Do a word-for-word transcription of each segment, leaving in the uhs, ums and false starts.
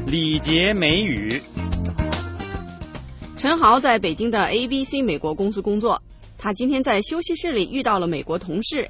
礼节美语。 陈豪在北京的 A B C 美国公司工作，他今天在休息室里遇到了美国同事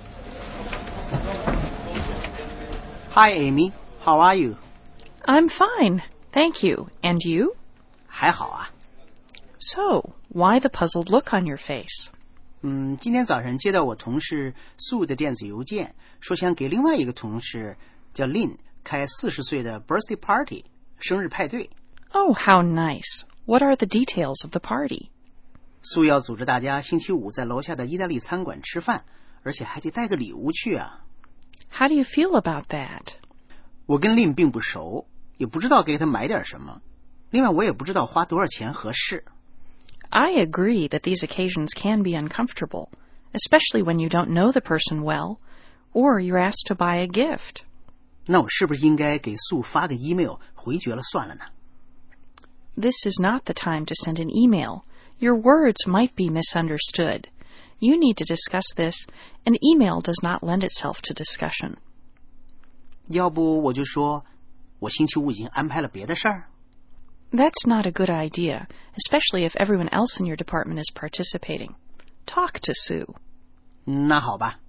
Amy。Hi, Amy. How are you? I'm fine, thank you. And you? 还好啊。 So, why the puzzled look on your face? 嗯，今天早上接到我同事 Sue 的电子邮件，说想给另外一个同事叫 Lynn 开四十岁的 birthday party 生日派对。 Oh, how nice. What are the details of the party? Sue 要组织大家星期五在楼下的意大利餐馆吃饭，而且还得带个礼物去啊。 How do you feel about that? 我跟 Lynn 并不熟，也不知道给他买点什么。另外我也不知道花多少钱合适。 I agree that these occasions can be uncomfortable, especially when you don't know the person well, or you're asked to buy a gift. 那我是不是应该给 Sue 发个 email 回绝了算了呢？ This is not the time to send an email. Your words might be misunderstood. You need to discuss this, and email does not lend itself to discussion. 要不我就说我星期五已经安排了别的事儿。 That's not a good idea, especially if everyone else in your department is participating. Talk to Sue. 那好吧。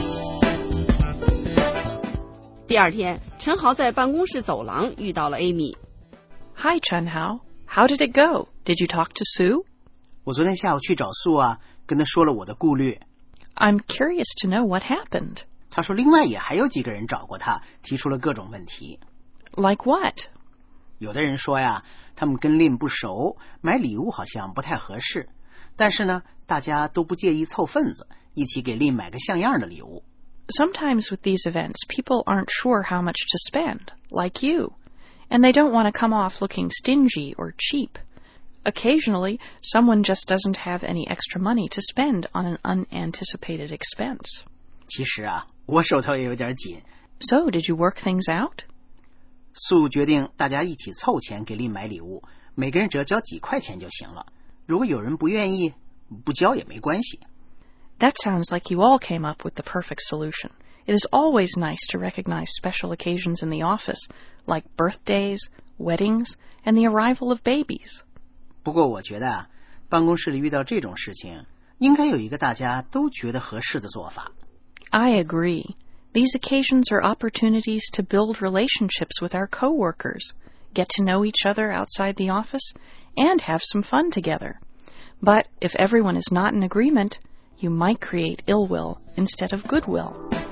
第二天，陈豪在办公室走廊遇到了 Amy。Hi, Chenhao. How did it go? Did you talk to Sue? 我昨天下午去找 Sue 啊，跟她说了我的顾虑。 I'm curious to know what happened. 她说另外也还有几个人找过她，提出了各种问题。 Like what? 有的人说呀，他们跟 Lynn 不熟，买礼物好像不太合适。但是呢，大家都不介意凑份子，一起给 Lynn 买个像样的礼物。 Sometimes with these events, people aren't sure how much to spend, like you, and they don't want to come off looking stingy or cheap. Occasionally, someone just doesn't have any extra money to spend on an unanticipated expense. 其实啊，我手头也有点紧。 So, did you work things out? Sue 决定大家一起凑钱给 Lynn 买礼物，每个人只要交几块钱就行了。如果有人不愿意，不交也没关系。 That sounds like you all came up with the perfect solution. It is always nice to recognize special occasions in the office, like birthdays, weddings, and the arrival of babies. 不过我觉得啊，办公室里遇到这种事情，应该有一个大家都觉得合适的做法。 I agree. These occasions are opportunities to build relationships with our coworkers, get to know each other outside the office, and have some fun together. But if everyone is not in agreement, you might create ill will instead of goodwill.